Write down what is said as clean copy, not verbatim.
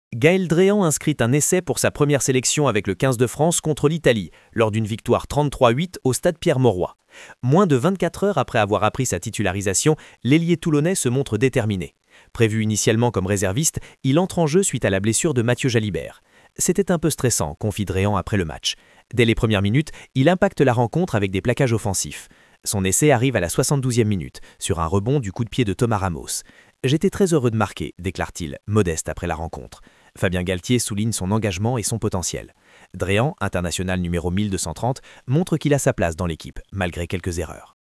Gaël Dréan inscrit un essai pour sa première sélection avec le 15 de France contre l'Italie, lors d'une victoire 33-8 au stade Pierre-Mauroy. Moins de 24 heures après avoir appris sa titularisation, l'ailier toulonnais se montre déterminé. Prévu initialement comme réserviste, il entre en jeu suite à la blessure de Mathieu Jalibert. C'était un peu stressant, confie Dréan après le match. Dès les premières minutes, il impacte la rencontre avec des plaquages offensifs. Son essai arrive à la 72e minute, sur un rebond du coup de pied de Thomas Ramos. « J'étais très heureux de marquer », déclare-t-il, modeste après la rencontre. Fabien Galtier souligne son engagement et son potentiel. Dréan, international numéro 1230, montre qu'il a sa place dans l'équipe, malgré quelques erreurs.